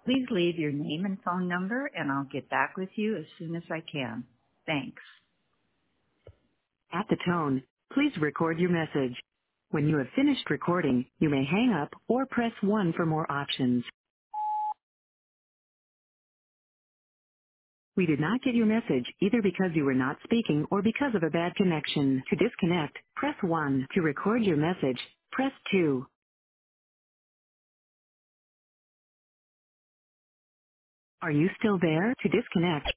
Please leave your name and phone number, and I'll get back with you as soon as I can. Thanks. At the tone, please record your message. When you have finished recording, you may hang up or press 1 for more options. We did not get your message either because you were not speaking or because of a bad connection. To disconnect, press 1. To record your message, press 2. Are you still there? To disconnect,